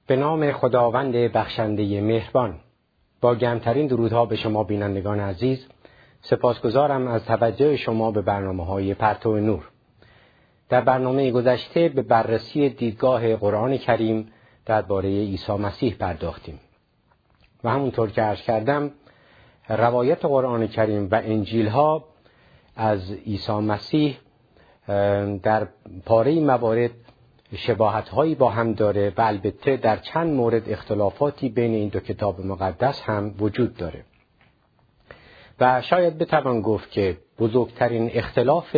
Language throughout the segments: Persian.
به نام خداوند بخشنده مهربان. با گرمترین درودها به شما بینندگان عزیز، سپاسگزارم از توجه شما به برنامه‌های پرتو نور. در برنامه گذشته به بررسی دیدگاه قرآن کریم درباره عیسی مسیح پرداختیم و همونطور که عرض کردم، روایت قرآن کریم و انجیل‌ها از عیسی مسیح در پاره موارد شباهت‌هایی با هم داره و البته در چند مورد اختلافاتی بین این دو کتاب مقدس هم وجود داره و شاید بتوان گفت که بزرگترین اختلاف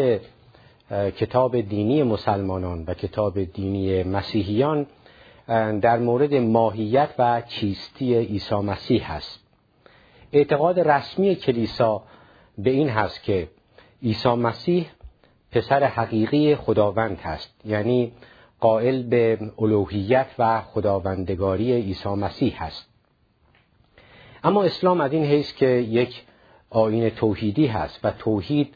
کتاب دینی مسلمانان و کتاب دینی مسیحیان در مورد ماهیت و چیستی عیسی مسیح است. اعتقاد رسمی کلیسا به این هست که عیسی مسیح پسر حقیقی خداوند هست، یعنی قائل به الوهیت و خداوندگاری عیسی مسیح هست. اما اسلام از این حیث که یک آیین توحیدی هست و توحید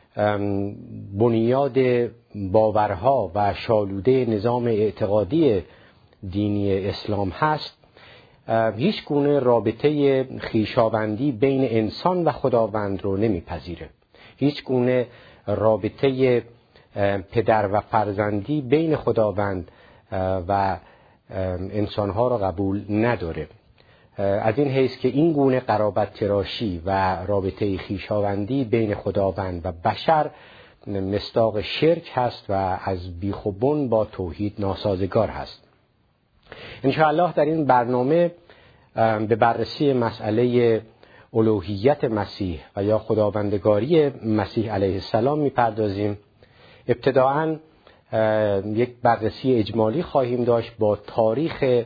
بنیاد باورها و شالوده نظام اعتقادی دینی اسلام هست، هیچ گونه رابطه خویشاوندی بین انسان و خداوند رو نمیپذیره. هیچ گونه رابطه پدر و فرزندی بین خداوند و انسانها را قبول نداره. از این حیث که این گونه قرابت تراشی و رابطه خویشاوندی بین خداوند و بشر مصداق شرک هست و از بیخ و بن با توحید ناسازگار هست. انشاءالله در این برنامه به بررسی مسئله الوهیت مسیح و یا خداوندگاری مسیح علیه السلام میپردازیم. ابتداعاً یک بررسی اجمالی خواهیم داشت با تاریخ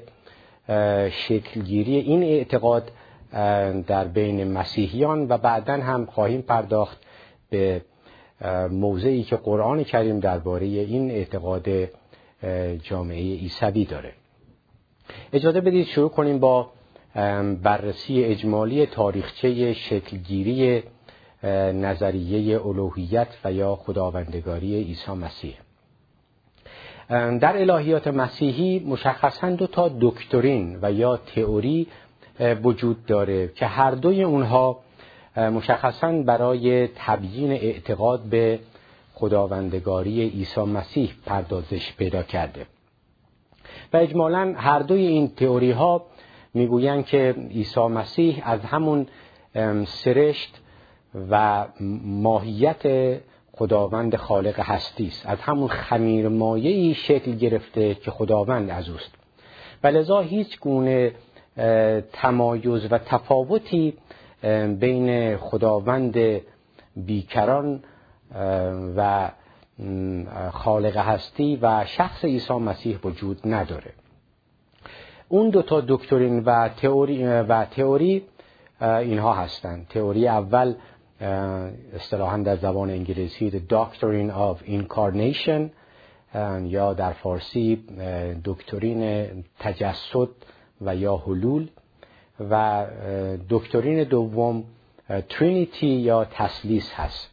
شکلگیری این اعتقاد در بین مسیحیان و بعداً هم خواهیم پرداخت به موضعی که قرآن کریم درباره این اعتقاد جامعه عیسوی داره. اجازه بدید شروع کنیم با بررسی اجمالی تاریخچه شکلگیری نظریه الوهیت و یا خداوندگاری عیسی مسیح. در الهیات مسیحی مشخصاً دو تا دکترین و یا تئوری وجود داره که هر دوی اونها مشخصاً برای تبیین اعتقاد به خداوندگاری عیسی مسیح پردازش پیدا کرده و اجمالاً هر دوی این تئوری ها میگویند که عیسی مسیح از همون سرشت و ماهیت خداوند خالق هستی است، از همون خمیرمایه‌ای شکل گرفته که خداوند از اوست و لذا هیچ گونه تمایز و تفاوتی بین خداوند بیکران و خالق هستی و شخص عیسی مسیح وجود نداره. اون دو تا دکترین و تئوری اینها هستند. تئوری اول اصطلاحاً در زبان انگلیسی The Doctrine of Incarnation یا در فارسی دکترین تجسد و یا حلول و دکترین دوم ترینیتی یا تثلیث هست.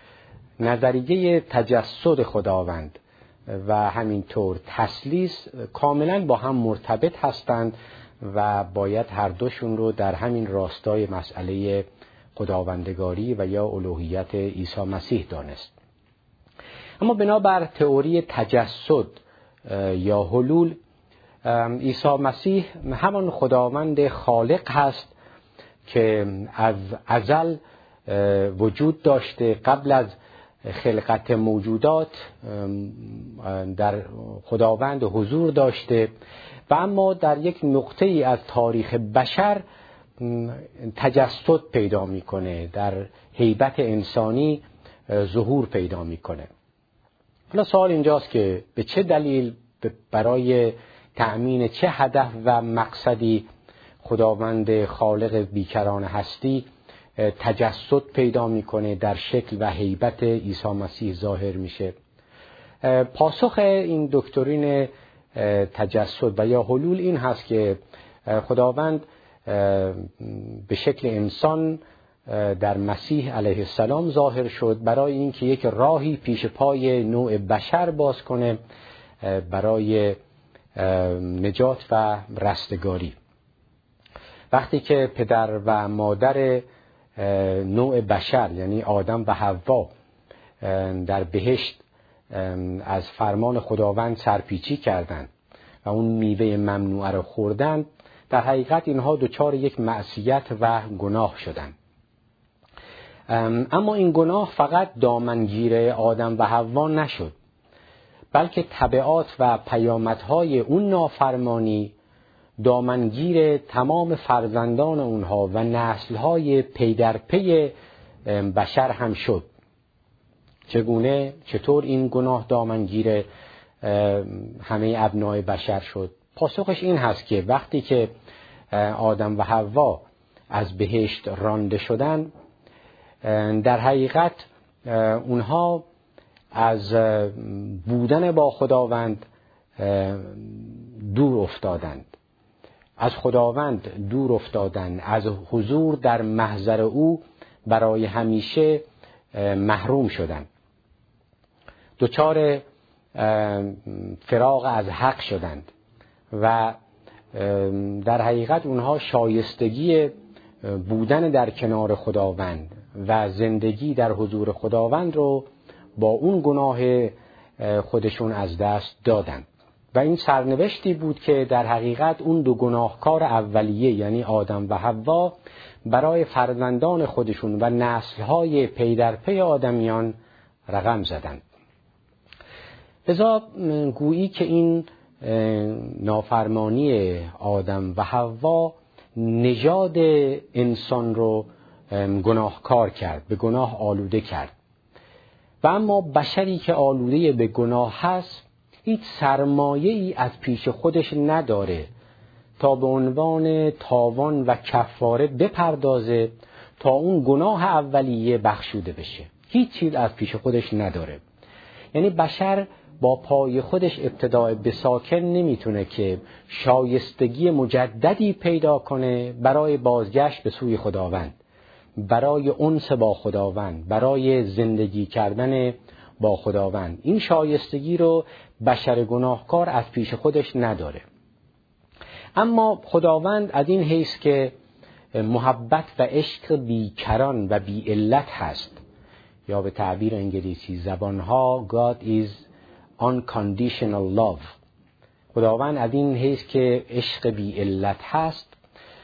نظریه تجسد خداوند و همینطور تثلیث کاملا با هم مرتبط هستند و باید هر دوشون رو در همین راستای مسئله خداوندگاری و یا الوهیت عیسی مسیح دانست. اما بنابر تئوری تجسد یا حلول، عیسی مسیح همان خداوند خالق هست که از ازل وجود داشته، قبل از خلقت موجودات در خداوند حضور داشته و اما در یک نقطه ای از تاریخ بشر تجسد پیدا میکنه، در هیبت انسانی ظهور پیدا میکنه. حالا سوال اینجاست که به چه دلیل، برای تأمین چه هدف و مقصدی خداوند خالق بیکران هستی تجسد پیدا میکنه، در شکل و هیبت عیسی مسیح ظاهر میشه؟ پاسخ این دکترین تجسد و یا حلول این هست که خداوند به شکل انسان در مسیح علیه السلام ظاهر شد برای اینکه یک راهی پیش پای نوع بشر باز کنه برای نجات و رستگاری. وقتی که پدر و مادر نوع بشر یعنی آدم و حوا در بهشت از فرمان خداوند سرپیچی کردند و اون میوه ممنوعه رو خوردند، در حقیقت اینها دچار یک معصیت و گناه شدند. اما این گناه فقط دامنگیر آدم و حوا نشد، بلکه تبعات و پیامدهای اون نافرمانی دامنگیر تمام فرزندان اونها و نسلهای پی در پی بشر هم شد. چطور این گناه دامنگیر همه ابنای بشر شد؟ پاسخش این هست که وقتی که آدم و حوا از بهشت رانده شدن، در حقیقت اونها از بودن با خداوند دور افتادند، از خداوند دور افتادند، از حضور در محضر او برای همیشه محروم شدند، دچار فراق از حق شدند و در حقیقت اونها شایستگی بودن در کنار خداوند و زندگی در حضور خداوند رو با اون گناه خودشون از دست دادند. و این سرنوشتی بود که در حقیقت اون دو گناهکار اولیه یعنی آدم و حوا برای فرزندان خودشون و نسل‌های پی در پی آدمیان رقم زدند. لذا گویی که این نافرمانی آدم و حوا نژاد انسان رو گناهکار کرد، به گناه آلوده کرد. و اما بشری که آلوده به گناه هست هیچ سرمایه‌ای از پیش خودش نداره تا به عنوان تاوان و کفاره بپردازه تا اون گناه اولیه بخشوده بشه. هیچ چیز از پیش خودش نداره. یعنی بشر با پای خودش ابتداء به ساکن نمیتونه که شایستگی مجددی پیدا کنه برای بازگشت به سوی خداوند، برای انس با خداوند، برای زندگی کردن با خداوند. این شایستگی رو بشر گناهکار از پیش خودش نداره. اما خداوند از این حیث که محبت و عشق بیکران و بی علت هست، یا به تعبیر انگلیسی زبانها God is unconditional love، خداوند از این حیث که عشق بی علت هست،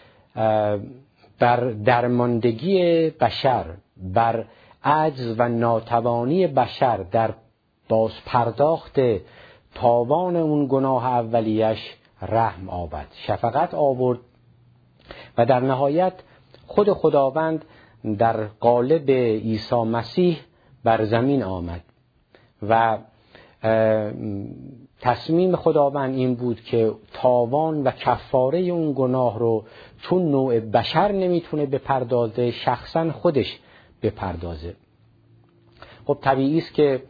بر درماندگی بشر، بر عجز و ناتوانی بشر در بازپرداخت تاوان اون گناه اولیش رحم آورد، شفقت آورد و در نهایت خود خداوند در قالب عیسی مسیح بر زمین آمد و تصمیم خداوند این بود که تاوان و کفاره اون گناه رو چون نوع بشر نمیتونه بپردازه، شخصا خودش بپردازه. خب طبیعی است که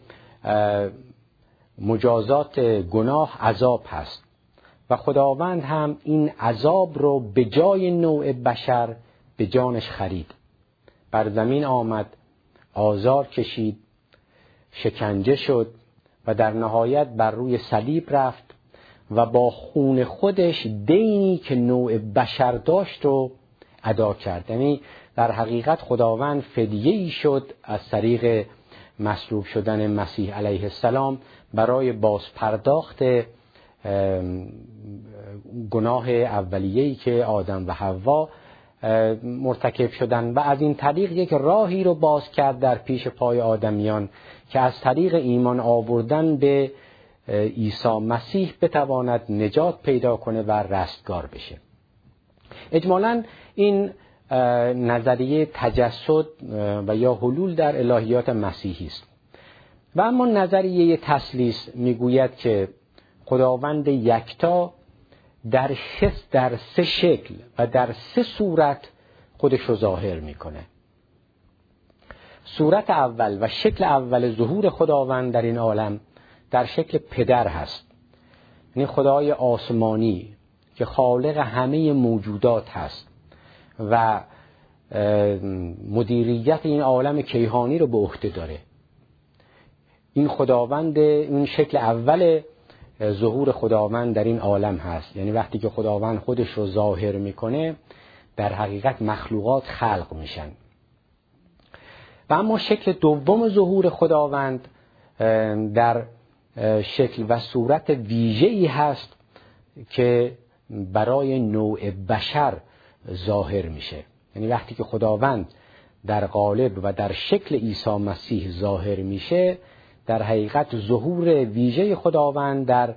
مجازات گناه عذاب هست و خداوند هم این عذاب رو به جای نوع بشر به جانش خرید. بر زمین آمد، آزار کشید، شکنجه شد و در نهایت بر روی صلیب رفت و با خون خودش دینی که نوع بشر داشت رو ادا کرد. یعنی در حقیقت خداوند فدیه‌ای شد از طریق مصلوب شدن مسیح علیه السلام برای بازپرداخت گناه اولیه‌ای که آدم و حوا مرتکب شدن و از این طریق یک راهی رو باز کرد در پیش پای آدمیان که از طریق ایمان آوردن به عیسی مسیح بتواند نجات پیدا کنه و رستگار بشه. اجمالاً این نظریه تجسد و یا حلول در الهیات مسیحی است. و اما نظریه تثلیث میگوید که خداوند یکتا در سه شکل و در سه صورت خودش رو ظاهر میکنه. صورت اول و شکل اول ظهور خداوند در این عالم در شکل پدر هست، یعنی خدای آسمانی که خالق همه موجودات هست و مدیریت این عالم کیهانی رو به عهده داره. این خداوند، این شکل اول ظهور خداوند در این عالم هست. یعنی وقتی که خداوند خودش رو ظاهر میکنه در حقیقت مخلوقات خلق میشن. و اما شکل دوم ظهور خداوند در شکل و صورت ویژه‌ای هست که برای نوع بشر ظاهر میشه. یعنی وقتی که خداوند در قالب و در شکل عیسی مسیح ظاهر میشه، در حقیقت ظهور ویژه خداوند در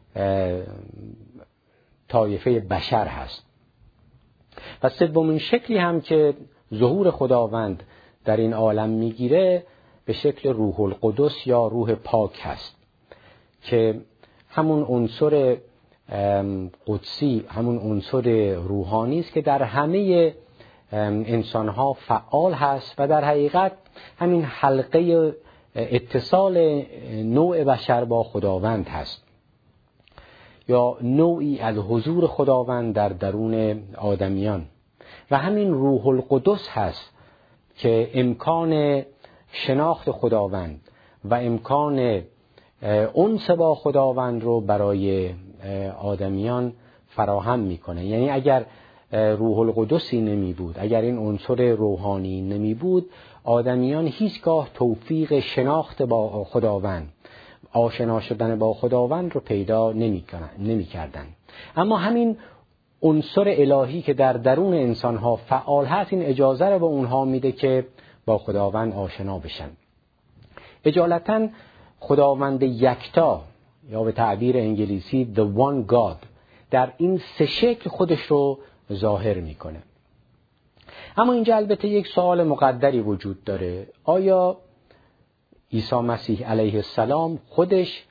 طایفه بشر هست. و سومین شکلی هم که ظهور خداوند در این عالم میگیره به شکل روح القدس یا روح پاک هست که همون عنصر قدسی، همون عنصر روحانی است که در همه انسانها فعال هست و در حقیقت همین حلقه اتصال نوع بشر با خداوند هست، یا نوعی از حضور خداوند در درون آدمیان. و همین روح القدس هست که امکان شناخت خداوند و امکان انس با خداوند رو برای آدمیان فراهم میکنه. یعنی اگر روح القدسی نمی بود، اگر این عنصر روحانی نمی بود، آدمیان هیچگاه توفیق شناخت با خداوند، آشنا شدن با خداوند رو پیدا نمی کردن. اما همین عنصر الهی که در درون انسانها فعال هست، این اجازه رو به اونها میده که با خداوند آشنا بشن. اجالتا خداوند یکتا یا به تعبیر انگلیسی the one God در این سه شکل خودش رو ظاهر میکنه. اما اینجا البته یک سوال مقدری وجود داره: آیا عیسی مسیح علیه السلام خودش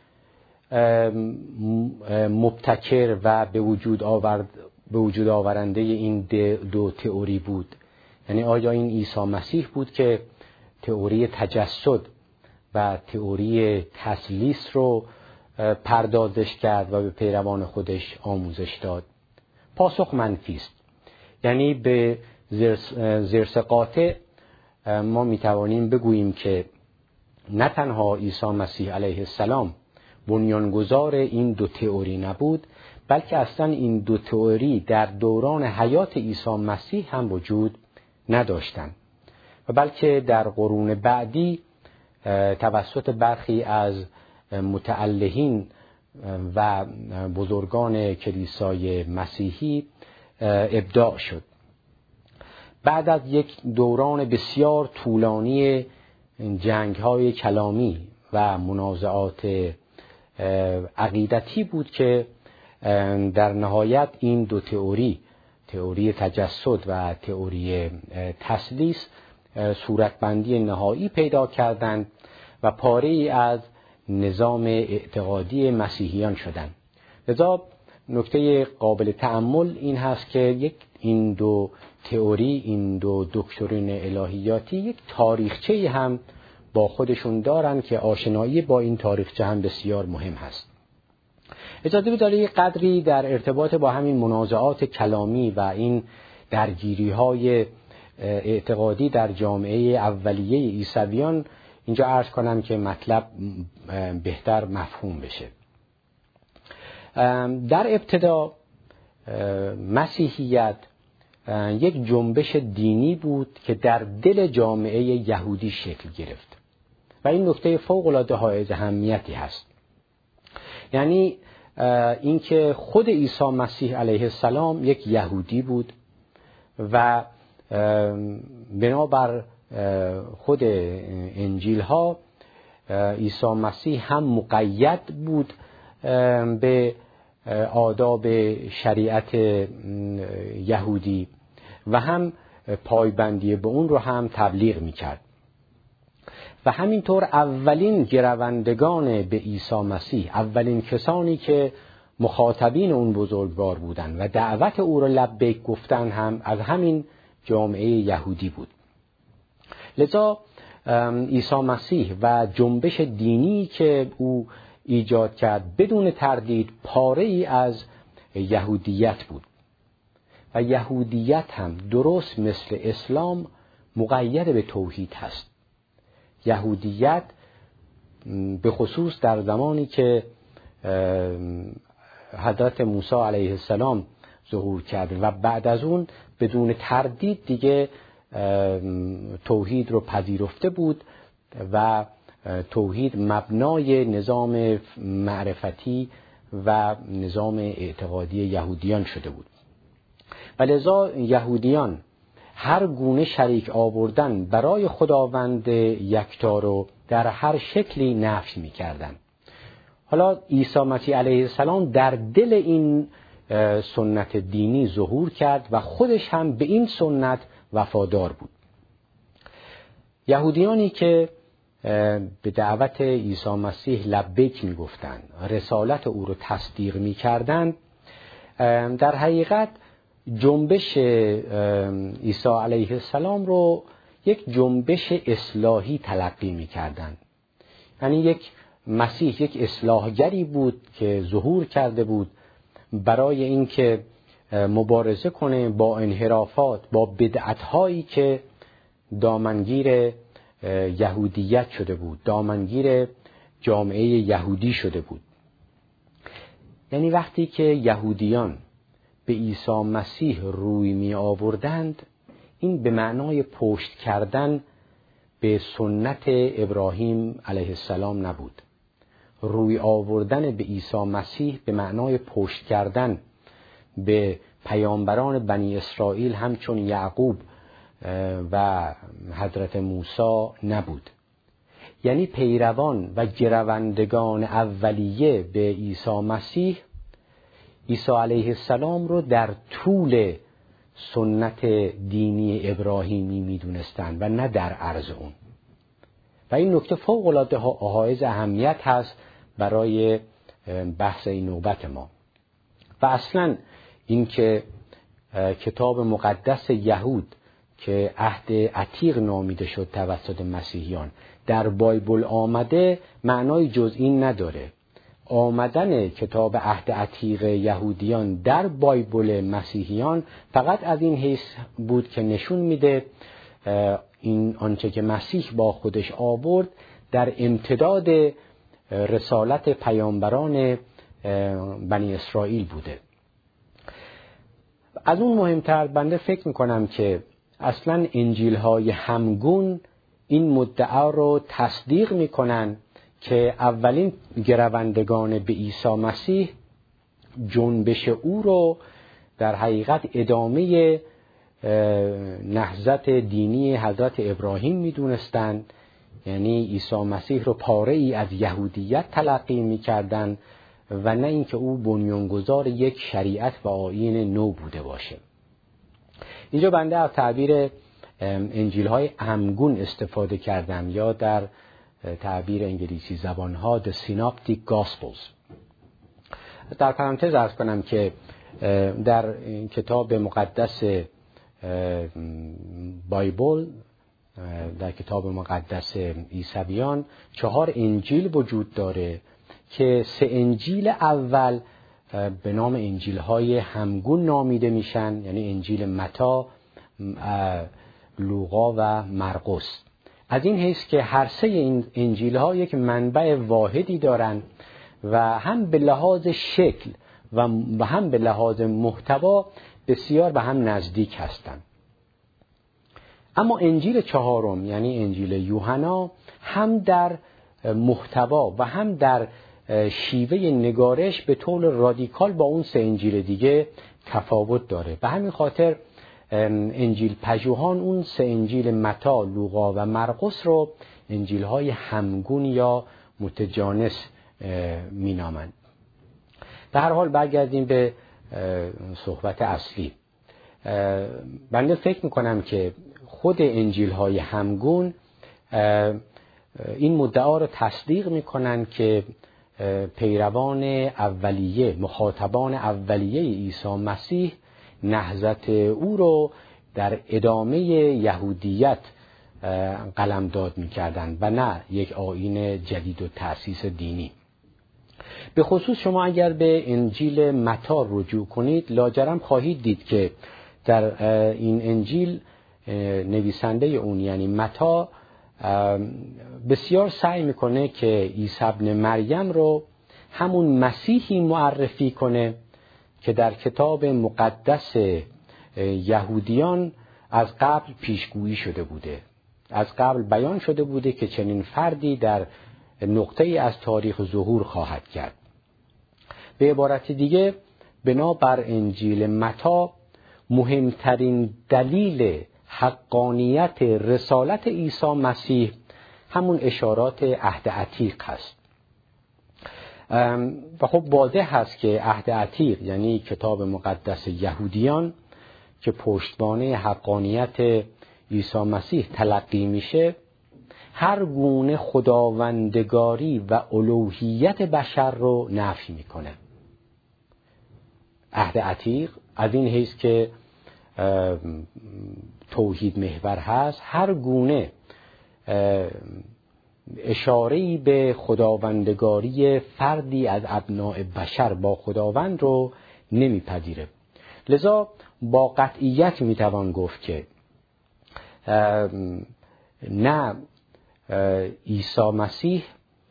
مبتکر و به وجود آورنده این دو تئوری بود؟ یعنی آیا این عیسی مسیح بود که تئوری تجسد و تئوری تثلیث رو پردازش کرد و به پیروان خودش آموزش داد؟ پاسخ منفی است. یعنی به زرس قاطع ما میتوانیم بگوییم که نه تنها عیسی مسیح علیه السلام بنیانگذار این دو تئوری نبود، بلکه اصلا این دو تئوری در دوران حیات عیسی مسیح هم وجود نداشتند و بلکه در قرون بعدی توسط برخی از متعلهین و بزرگان کلیسای مسیحی ابداع شد. بعد از یک دوران بسیار طولانی جنگ‌های کلامی و منازعات عقیدتی بود که در نهایت این دو تئوری تجسد و تئوری تثلیث صورتبندی نهایی پیدا کردند و پاره‌ای از نظام اعتقادی مسیحیان شدند. لذا نکته قابل تأمل این هست که این دو تئوری، این دو دکترین الهیاتی یک تاریخچه‌ای هم با خودشون دارن که آشنایی با این تاریخچه هم بسیار مهم هست. اجازه بدید یک قدری در ارتباط با همین منازعات کلامی و این درگیری‌های اعتقادی در جامعه اولیه عیسویان اینجا عرض کنم که مطلب بهتر مفهوم بشه. در ابتدا مسیحیت یک جنبش دینی بود که در دل جامعه یهودی شکل گرفت و این نکته فوق‌العاده حائز اهمیتی هست. یعنی اینکه خود عیسی مسیح علیه السلام یک یهودی بود و بنابر خود انجیل ها عیسی مسیح هم مقید بود به آداب شریعت یهودی و هم پایبندی به اون رو هم تبلیغ میکرد و همینطور اولین گروندگان به عیسی مسیح، اولین کسانی که مخاطبین اون بزرگوار بودن و دعوت او رو لبیک گفتن هم از همین جامعه یهودی بود. لذا عیسی مسیح و جنبش دینی که او ایجاد کرد بدون تردید پاره‌ای از یهودیت بود و یهودیت هم درست مثل اسلام مقید به توحید هست. یهودیت به خصوص در زمانی که حضرت موسی علیه السلام ظهور کرده و بعد از اون بدون تردید دیگه توحید رو پذیرفته بود و توحید مبنای نظام معرفتی و نظام اعتقادی یهودیان شده بود. و لذا یهودیان هر گونه شریک آوردن برای خداوند یکتا رو در هر شکلی نفی می‌کردند. حالا عیسی مسیح علیه السلام در دل این سنت دینی ظهور کرد و خودش هم به این سنت وفادار بود. یهودیانی که به دعوت عیسی مسیح لبیک میگفتند، رسالت او رو تصدیق میکردند، در حقیقت جنبش عیسی علیه السلام رو یک جنبش اصلاحی تلقی میکردند. یعنی یک مسیح یک اصلاحگری بود که ظهور کرده بود برای اینکه مبارزه کنه با انحرافات، با بدعت‌هایی که دامنگیر یهودیت شده بود، دامنگیر جامعه یهودی شده بود. یعنی وقتی که یهودیان به عیسی مسیح روی می آوردند، این به معنای پشت کردن به سنت ابراهیم علیه السلام نبود. روی آوردن به عیسی مسیح به معنای پشت کردن به پیامبران بنی اسرائیل همچون یعقوب و حضرت موسی نبود. یعنی پیروان و گروندگان اولیه به عیسی مسیح، عیسی علیه السلام رو در طول سنت دینی ابراهیمی میدونستند و نه در عرض اون. و این نکته فوق‌العاده حائز اهمیت هست برای بحث این نوبت ما. و اصلا این که کتاب مقدس یهود که عهد عتیق نامیده شد توسط مسیحیان در بایبل آمده معنای جز این نداره. آمدن کتاب عهد عتیق یهودیان در بایبل مسیحیان فقط از این حیث بود که نشون میده این آنچه که مسیح با خودش آورد در امتداد رسالت پیامبران بنی اسرائیل بوده. از اون مهمتر بنده فکر میکنم که اصلا انجیل‌های همگون این مدعا رو تصدیق میکنن که اولین گروندگان به عیسی مسیح جنبش او رو در حقیقت ادامه نهضت دینی حضرت ابراهیم میدونستند. یعنی عیسی مسیح رو پاره ای از یهودیت تلقی میکردند و نه اینکه او بنیانگذار یک شریعت و آیین نو بوده باشه. اینجا بنده از تعبیر انجیل‌های همگون استفاده کردم یا در تعبیر انگلیسی زبان‌ها The Synoptic Gospels. در پرانتز عرض کنم که در کتاب مقدس بایبل، در کتاب مقدس عیسویان 4 انجیل وجود داره که 3 انجیل اول به نام انجیل‌های همگون نامیده میشن، یعنی انجیل متی، لوقا و مرقس. از این حیث که هر 3 این انجیل‌ها یک منبع واحدی دارن و هم به لحاظ شکل و هم به لحاظ محتوا بسیار به هم نزدیک هستند. اما انجیل 4 یعنی انجیل یوحنا هم در محتوا و هم در شیوه نگارش به طور رادیکال با اون 3 انجیل دیگه تفاوت داره. به همین خاطر انجیل پژوهان اون 3 انجیل متی، لوقا و مرقس رو انجیل‌های همگون یا متجانس مینامند. در هر حال برگردیم به صحبت اصلی. بنده فکر میکنم که خود انجیل‌های همگون این مدعا رو تصدیق میکنن که پیروان اولیه، مخاطبان اولیه عیسی مسیح نهضت او رو در ادامه یهودیت قلمداد میکردند و نه یک آیین جدید و تأسیس دینی. به خصوص شما اگر به انجیل متی رجوع کنید لاجرم خواهید دید که در این انجیل نویسنده اون یعنی متی بسیار سعی میکنه که عیسی ابن مریم رو همون مسیحی معرفی کنه که در کتاب مقدس یهودیان از قبل پیشگویی شده بوده، از قبل بیان شده بوده که چنین فردی در نقطه‌ای از تاریخ ظهور خواهد کرد. به عبارت دیگه بنابر انجیل متی مهمترین دلیل حقانیت رسالت عیسی مسیح همون اشارات عهد عتیق هست. و خب واضح هست که عهد عتیق یعنی کتاب مقدس یهودیان که پشتوانه حقانیت عیسی مسیح تلقی میشه، هر گونه خداوندگاری و الوهیت بشر رو نفی میکنه. عهد عتیق از این حیث که توحید محور هست، هر گونه اشاره‌ای به خداوندگاری فردی از ابناء بشر با خداوند رو نمیپذیره. لذا با قطعیت میتوان گفت که نه عیسی مسیح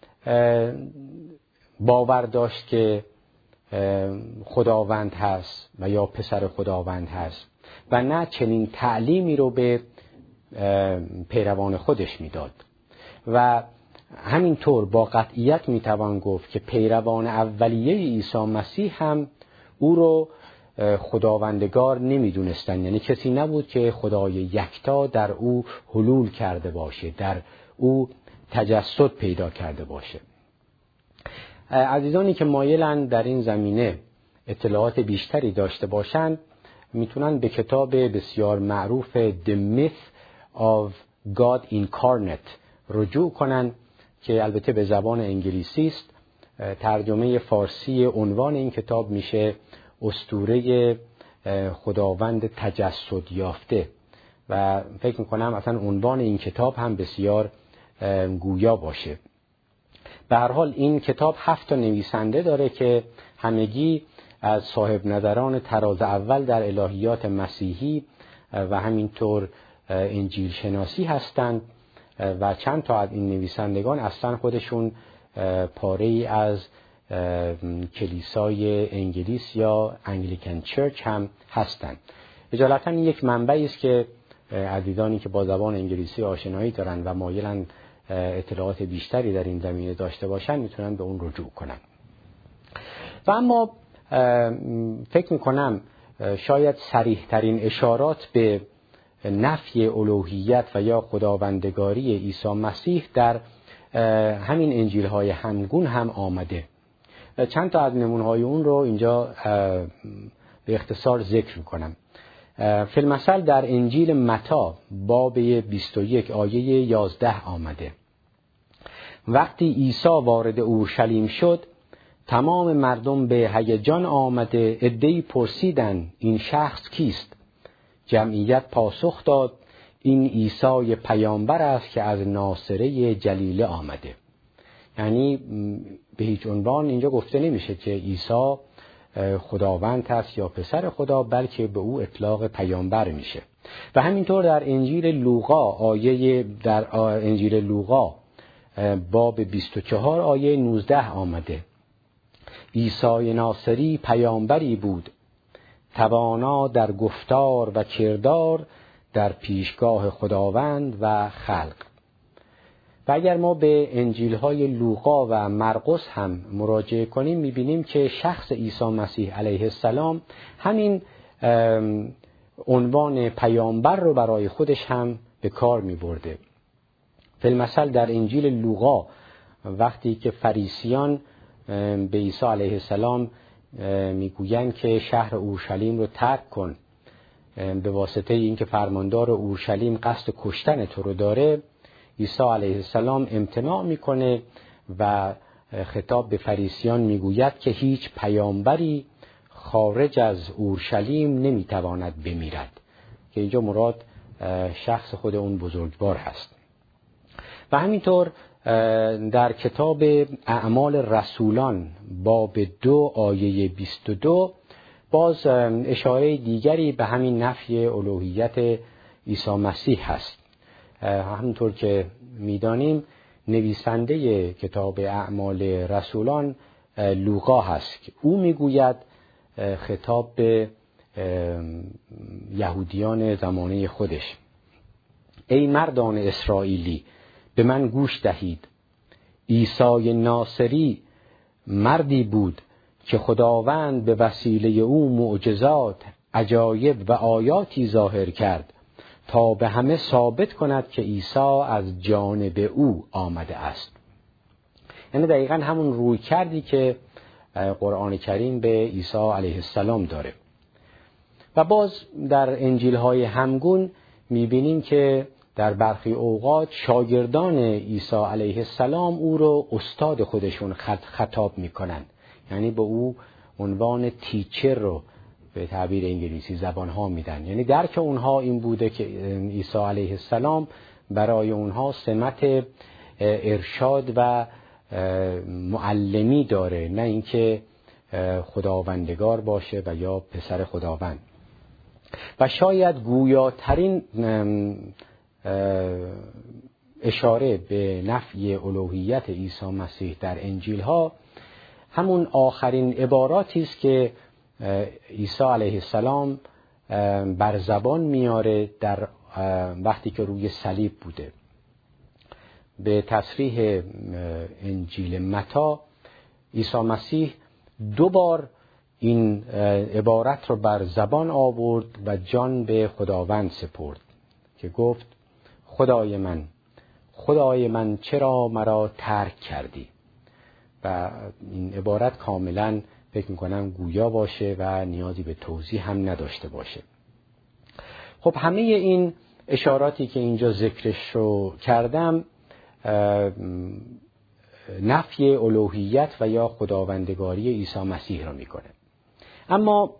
باور داشت که خداوند هست و یا پسر خداوند هست و نه چنین تعلیمی رو به پیروان خودش میداد و همینطور با قطعیت میتوان گفت که پیروان اولیه عیسی مسیح هم او رو خداوندگار نمیدونستن، یعنی کسی نبود که خدای یکتا در او حلول کرده باشه، در او تجسد پیدا کرده باشه. عزیزانی که مایلند در این زمینه اطلاعات بیشتری داشته باشند میتونن به کتاب بسیار معروف The Myth of God Incarnate رجوع کنن که البته به زبان انگلیسی است. ترجمه فارسی عنوان این کتاب میشه اسطوره خداوند تجسد یافته و فکر میکنم اصلا عنوان این کتاب هم بسیار گویا باشه. به هر حال این کتاب 7 نویسنده داره که همگی از صاحب نظران طراز اول در الهیات مسیحی و همینطور انجیل شناسی هستند و چند تا از این نویسندگان اصلا خودشون پاره‌ای از کلیسای انگلیس یا انگلیکن چرچ هم هستند. اجالتا این یک منبعی است که عزیزانی که با زبان انگلیسی آشنایی دارن و مایلن اطلاعات بیشتری در این زمینه داشته باشن میتونن به اون رجوع کنن. و اما فکر میکنم شاید صریح ترین اشارات به نفی الوهیت و یا خداوندگاری عیسی مسیح در همین انجیل های همگون هم آمده. چند تا از نمونه‌های اون رو اینجا به اختصار ذکر میکنم. فی المثل در انجیل متی باب 21 آیه 11 آمده: وقتی عیسی وارد اورشلیم شد تمام مردم به هیجان آمده عده‌ای پرسیدند این شخص کیست؟ جمعیت پاسخ داد این عیسی پیامبر است که از ناصره جلیله آمده. یعنی به هیچ عنوان اینجا گفته نمیشه که عیسی خداوند است یا پسر خدا، بلکه به او اطلاق پیامبر میشه. و همینطور در انجیل لوقا انجیل لوقا باب 24 آیه 19 آمده: عیسی ناصری پیامبری بود، توانا در گفتار و کردار در پیشگاه خداوند و خلق. و اگر ما به انجیل‌های لوقا و مرقس هم مراجعه کنیم می‌بینیم که شخص عیسی مسیح علیه السلام همین عنوان پیامبر رو برای خودش هم به کار می‌برده. فی المثل در انجیل لوقا وقتی که فریسیان به عیسی علیه السلام میگویند که شهر اورشلیم رو ترک کن به واسطه اینکه فرماندار اورشلیم قصد کشتن تو رو داره، عیسی علیه السلام امتناع میکنه و خطاب به فریسیان میگوید که هیچ پیامبری خارج از اورشلیم نمیتواند بمیرد، که اینجا مراد شخص خود اون بزرگوار هست. و همینطور در کتاب اعمال رسولان باب 2 آیه 22 باز اشاره دیگری به همین نفی الوهیت عیسی مسیح هست. همونطور که میدانیم نویسنده کتاب اعمال رسولان لوقا هست که او میگوید خطاب به یهودیان زمانه خودش: ای مردان اسرائیلی، به من گوش دهید. عیسی ناصری مردی بود که خداوند به وسیله او معجزات، عجایب و آیاتی ظاهر کرد تا به همه ثابت کند که عیسی از جانب او آمده است. یعنی دقیقاً همون روی کردی که قرآن کریم به عیسی علیه السلام داره. و باز در انجیل‌های همگون می‌بینیم که در برخی اوقات شاگردان عیسی علیه السلام او رو استاد خودشون خطاب می‌کنند، یعنی به او عنوان تیچر رو به تعبیر انگلیسی زبان‌ها میدن. یعنی درک اونها این بوده که عیسی علیه السلام برای اونها سمت ارشاد و معلمی داره، نه اینکه خداوندگار باشه و یا پسر خداوند. و شاید گویاترین اشاره به نفی الوهیت عیسی مسیح در انجیل ها همون آخرین عباراتی است که عیسی علیه السلام بر زبان میاره در وقتی که روی صلیب بوده. به تصریح انجیل متی، عیسی مسیح 2 بار این عبارت رو بر زبان آورد و جان به خداوند سپرد که گفت: خدای من چرا مرا ترک کردی؟ و این عبارت کاملا فکر میکنم گویا باشه و نیازی به توضیح هم نداشته باشه. خب همه این اشاراتی که اینجا ذکرش رو کردم نفی الوهیت و یا خداوندگاری عیسی مسیح رو میکنه. اما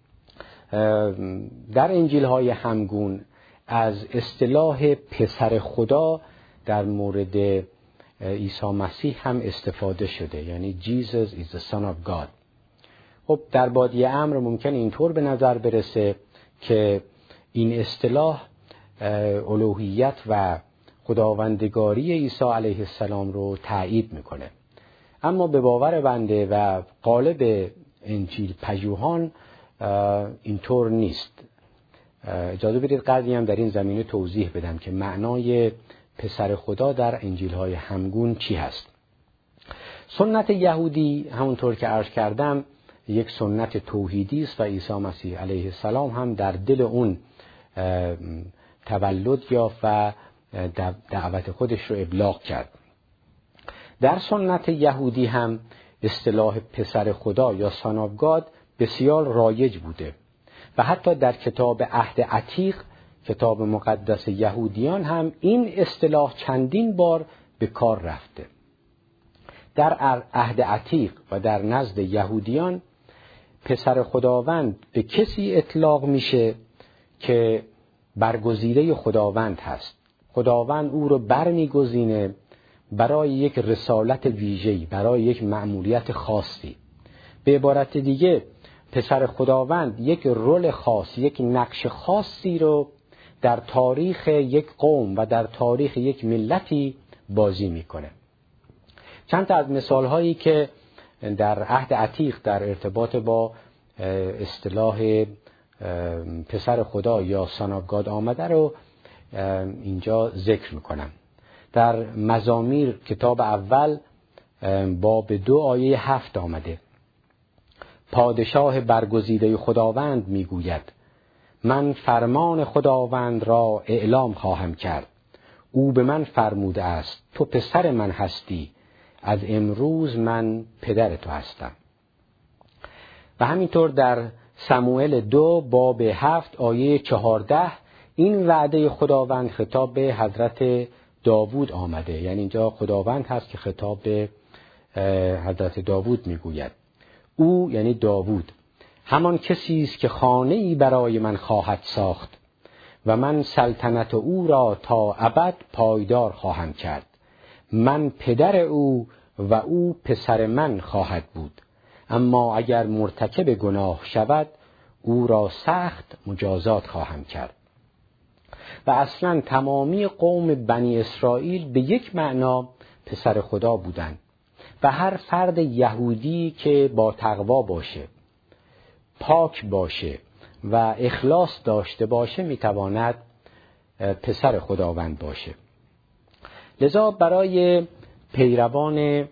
در انجیل‌های همگون از اصطلاح پسر خدا در مورد عیسی مسیح هم استفاده شده، یعنی Jesus is the Son of God. خب در بادیه امر ممکن اینطور به نظر برسه که این اصطلاح الوهیت و خداوندگاری عیسی علیه السلام رو تایید میکنه، اما به باور بنده و غالب انجیل پژوهان اینطور نیست. اجازه بدید قدری هم در این زمینه توضیح بدم که معنای پسر خدا در انجیل‌های همگون چی هست. سنت یهودی همونطور که عرض کردم یک سنت توحیدی است و عیسی مسیح علیه السلام هم در دل اون تولد یافت و دعوت خودش رو ابلاغ کرد. در سنت یهودی هم اصطلاح پسر خدا یا Son of God بسیار رایج بوده و حتی در کتاب عهد عتیق، کتاب مقدس یهودیان، هم این اصطلاح چندین بار به کار رفته. در عهد عتیق و در نزد یهودیان پسر خداوند به کسی اطلاق میشه که برگزیده خداوند هست. خداوند او رو برمیگزینه برای یک رسالت ویژه‌ای، برای یک مأموریت خاصی. به عبارت دیگه پسر خداوند یک رول خاص، یک نقش خاصی رو در تاریخ یک قوم و در تاریخ یک ملتی بازی میکنه. چند تا از مثالهایی که در عهد عتیق در ارتباط با اصطلاح پسر خدا یا Son of God آمده رو اینجا ذکر میکنم. در مزامیر کتاب اول باب 2 آیه 7 آمده: پادشاه برگزیده خداوند میگوید من فرمان خداوند را اعلام خواهم کرد. او به من فرموده است تو پسر من هستی، از امروز من پدر تو هستم. و همینطور در سموئل 2 باب 7 آیه 14 این وعده خداوند خطاب به حضرت داوود آمده. یعنی اینجا خداوند هست که خطاب به حضرت داوود میگوید. او یعنی داوود همان کسی است که خانه‌ای برای من خواهد ساخت و من سلطنت او را تا ابد پایدار خواهم کرد. من پدر او و او پسر من خواهد بود، اما اگر مرتکب گناه شود او را سخت مجازات خواهم کرد. و اصلا تمامی قوم بنی اسرائیل به یک معنا پسر خدا بودند و هر فرد یهودی که با تقوا باشه، پاک باشه و اخلاص داشته باشه میتواند پسر خداوند باشه. لذا برای پیروان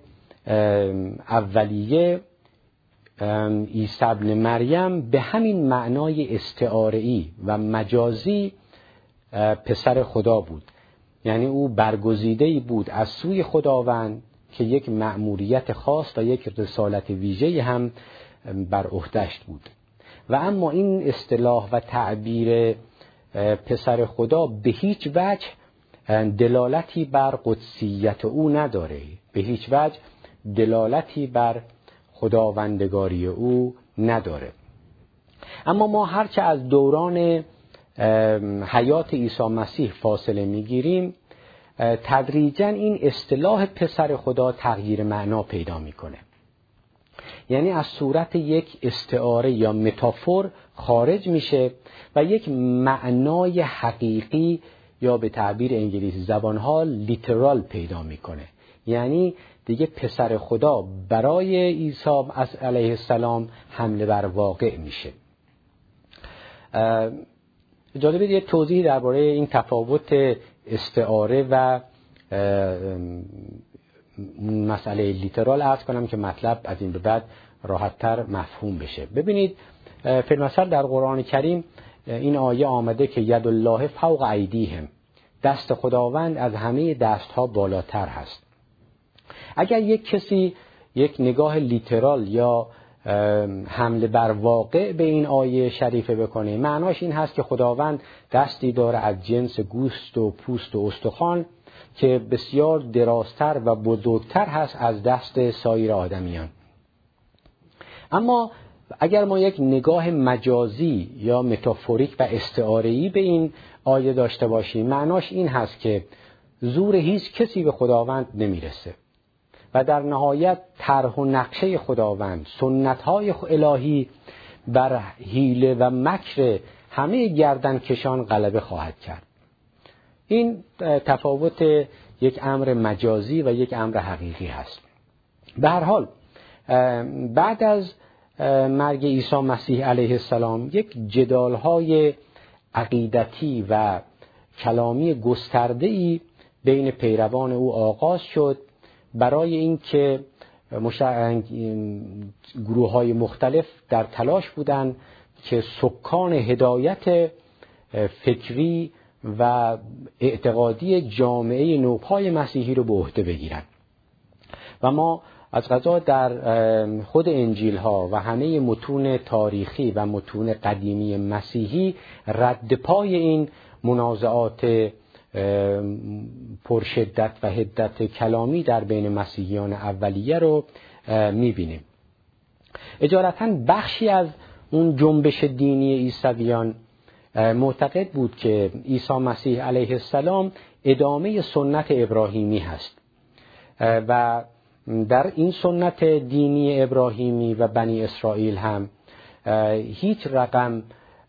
اولیه عیسی ابن مریم به همین معنای استعاره‌ای و مجازی پسر خدا بود. یعنی او برگزیده‌ای بود از سوی خداوند که یک مأموریت خاص و یک رسالت ویژه هم بر عهده‌اش بود. و اما این اصطلاح و تعبیر پسر خدا به هیچ وجه دلالتی بر قدسیت او نداره، به هیچ وجه دلالتی بر خداوندگاری او نداره. اما ما هرچه از دوران حیات عیسی مسیح فاصله میگیریم، تدریجاً این اصطلاح پسر خدا تغییر معنا پیدا میکنه. یعنی از صورت یک استعاره یا متافور خارج میشه و یک معنای حقیقی یا به تعبیر انگلیسی زبانها لیترال پیدا میکنه. یعنی دیگه پسر خدا برای عیسی علیه السلام حمله بر واقع میشه. اجازه بدید یه توضیح درباره این تفاوت استعاره و مسئله لیترال عرض کنم که مطلب از این به بعد راحت‌تر مفهوم بشه. ببینید فی المثل در قرآن کریم این آیه آمده که ید الله فوق ایدیهم، دست خداوند از همه دستها بالاتر هست. اگر یک کسی یک نگاه لیترال یا حمله بر واقع به این آیه شریفه بکنه، معناش این هست که خداوند دستی داره از جنس گوشت و پوست و استخوان که بسیار درازتر و بزرگتر هست از دست سایر آدمیان. اما اگر ما یک نگاه مجازی یا متافوریک و استعاره‌ای به این آیه داشته باشیم، معناش این هست که زور هیچ کسی به خداوند نمیرسه و در نهایت طرح و نقشه خداوند، سنت‌های الهی بر حیله و مکر همه گردنکشان غلبه خواهد کرد. این تفاوت یک امر مجازی و یک امر حقیقی هست. به هر حال بعد از مرگ عیسی مسیح علیه السلام یک جدال‌های عقیدتی و کلامی گسترده‌ای بین پیروان او آغاز شد برای اینکه گروه‌های مختلف در تلاش بودند که سکان هدایت فکری و اعتقادی جامعه نوپای مسیحی رو به عهده بگیرند. و ما از قضا در خود انجیل ها و همه متون تاریخی و متون قدیمی مسیحی رد پای این منازعات پرشدت و حدت کلامی در بین مسیحیان اولیه رو میبینیم. اجالتا بخشی از اون جنبش دینی عیسویان معتقد بود که عیسی مسیح علیه السلام ادامه سنت ابراهیمی هست و در این سنت دینی ابراهیمی و بنی اسرائیل هم هیچ رقم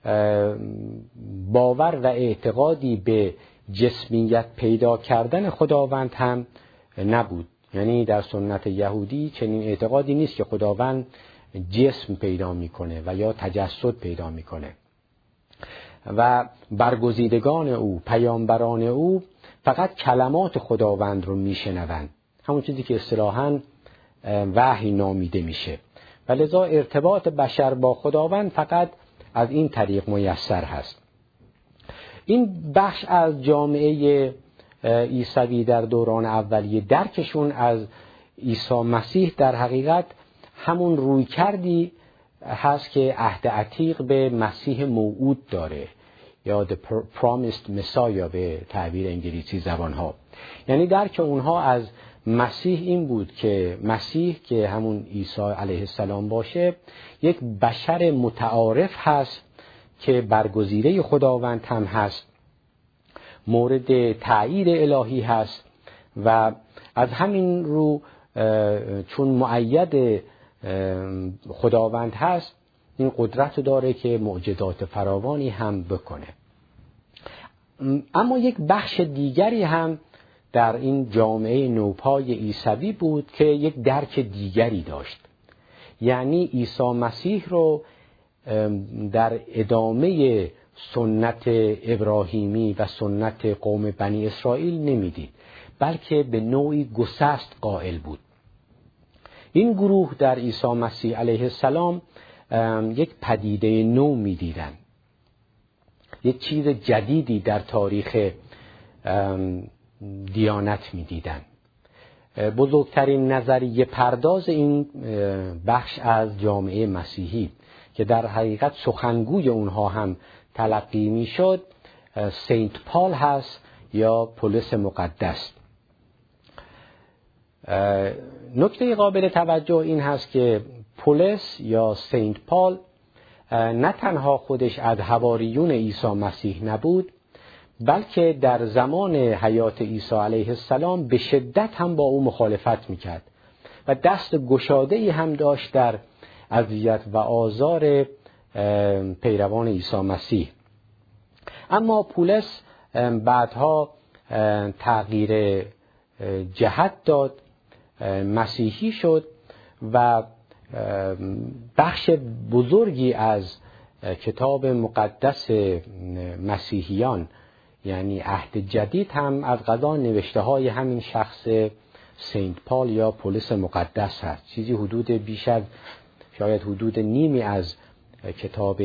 باور و اعتقادی به جسمیت پیدا کردن خداوند هم نبود. یعنی در سنت یهودی چنین اعتقادی نیست که خداوند جسم پیدا میکنه و یا تجسد پیدا میکنه و برگزیدگان او، پیامبران او فقط کلمات خداوند رو میشنوند، همون چیزی که اصطلاحاً وحی نامیده میشه و لذا ارتباط بشر با خداوند فقط از این طریق میسر هست. این بخش از جامعه عیسوی در دوران اولیه درکشون از عیسی مسیح در حقیقت همون روی کردی هست که عهد عتیق به مسیح موعود داره یا The Promised Messiah به تعبیر انگلیسی زبانها. یعنی درک اونها از مسیح این بود که مسیح که همون عیسی علیه السلام باشه یک بشر متعارف هست که برگزیده خداوند هم هست، مورد تأیید الهی هست و از همین رو چون مؤید خداوند هست این قدرت داره که معجزات فراوانی هم بکنه. اما یک بخش دیگری هم در این جامعه نوپای عیسوی بود که یک درک دیگری داشت. یعنی عیسی مسیح رو در ادامه سنت ابراهیمی و سنت قوم بنی اسرائیل نمیدید، بلکه به نوعی گسست قائل بود. این گروه در عیسی مسیح علیه السلام یک پدیده نو میدیدن، یک چیز جدیدی در تاریخ دیانت میدیدن. بزرگترین نظریه پرداز این بخش از جامعه مسیحی که در حقیقت سخنگوی اونها هم تلقی میشد سنت پال هست یا پولس مقدس. نکته قابل توجه این هست که پولس یا سنت پال نه تنها خودش از حواریون عیسی مسیح نبود، بلکه در زمان حیات عیسی علیه السلام به شدت هم با او مخالفت میکرد و دست گشاده‌ای هم داشت در اذیت و آزار پیروان عیسی مسیح. اما پولس بعدها تغییر جهت داد، مسیحی شد و بخش بزرگی از کتاب مقدس مسیحیان یعنی عهد جدید هم از قضا نوشته های همین شخص سنت پال یا پولس مقدس هست. چیزی حدود بیش از شاید حدود نیمی از کتاب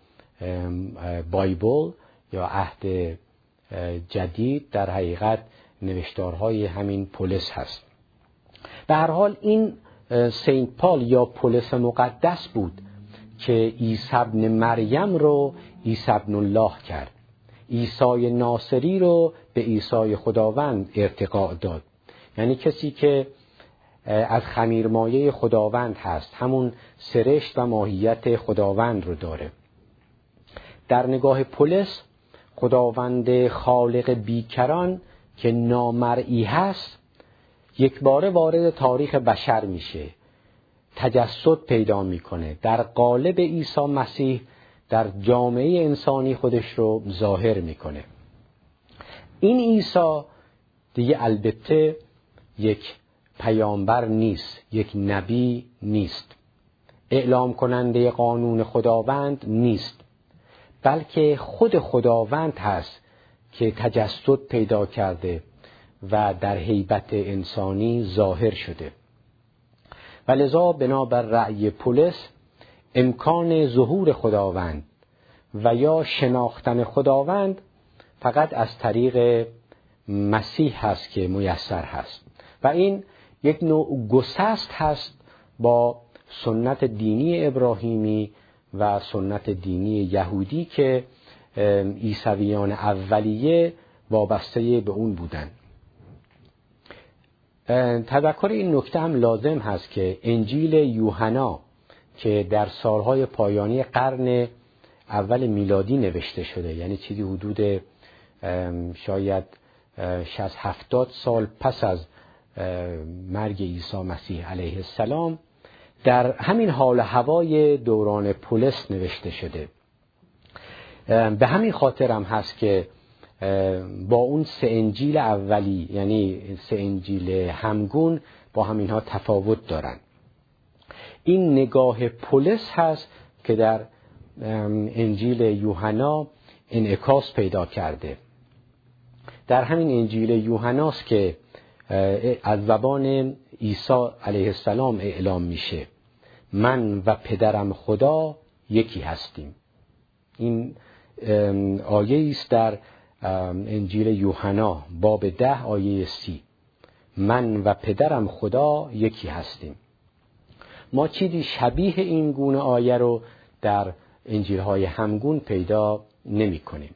بایبل یا عهد جدید در حقیقت نوشتارهای همین پولس هست. به هر حال این سنت پال یا پولس مقدس بود که عیسی ابن مریم رو عیسی ابن الله کرد، عیسی ناصری رو به عیسی خداوند ارتقا داد. یعنی کسی که از خمیرمایه خداوند هست، همون سرشت و ماهیت خداوند رو داره. در نگاه پولس خداوند خالق بیکران که نامرئی هست یک باره وارد تاریخ بشر میشه، تجسد پیدا میکنه، در قالب عیسی مسیح در جامعه انسانی خودش رو ظاهر میکنه. این عیسی دیگه البته یک پیامبر نیست، یک نبی نیست، اعلام کننده قانون خداوند نیست، بلکه خود خداوند هست که تجسد پیدا کرده و در هیبت انسانی ظاهر شده. و لذا بنابر رأی پولس امکان ظهور خداوند و یا شناختن خداوند فقط از طریق مسیح هست که میسر هست و این یک نوع گسست هست با سنت دینی ابراهیمی و سنت دینی یهودی که عیسویان اولیه وابسته به اون بودن. تذکر این نکته هم لازم هست که انجیل یوحنا که در سالهای پایانی قرن اول میلادی نوشته شده، یعنی چیزی حدود شاید 60-70 سال پس از مرگ عیسی مسیح علیه السلام، در همین حال هوای دوران پولس نوشته شده. به همین خاطر هم هست که با اون سه انجیل اولی یعنی سه انجیل همگون با همینها تفاوت دارن. این نگاه پولس هست که در انجیل یوحنا انعکاس پیدا کرده. در همین انجیل یوحناست که از زبان عیسی علیه السلام اعلام میشه من و پدرم خدا یکی هستیم. این آیه است در انجیل یوحنا باب 10 آیه 30. من و پدرم خدا یکی هستیم. ما چیزی شبیه این گونه آیه رو در انجیل های همگون پیدا نمی کنیم.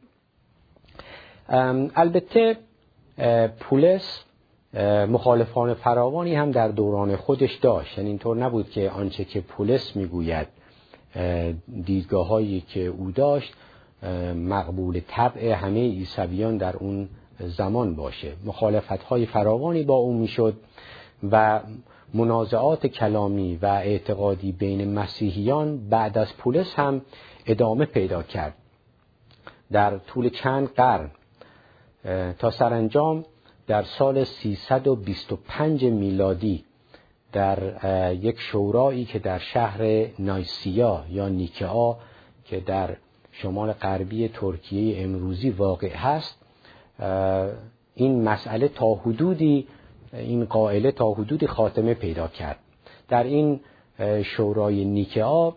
البته پولس مخالفان فراوانی هم در دوران خودش داشت، یعنی اینطور نبود که آنچه که پولس میگوید دیدگاه هایی که او داشت مقبول طبع همه عیسویان در اون زمان باشه. مخالفت های فراوانی با او میشد و منازعات کلامی و اعتقادی بین مسیحیان بعد از پولس هم ادامه پیدا کرد در طول چند قرن تا سرانجام در سال 325 میلادی در یک شورایی که در شهر نایسیا یا نیکئا که در شمال غربی ترکیه امروزی واقع هست، این مسئله تا حدودی، این قائله تا حدودی خاتمه پیدا کرد. در این شورای نیکئا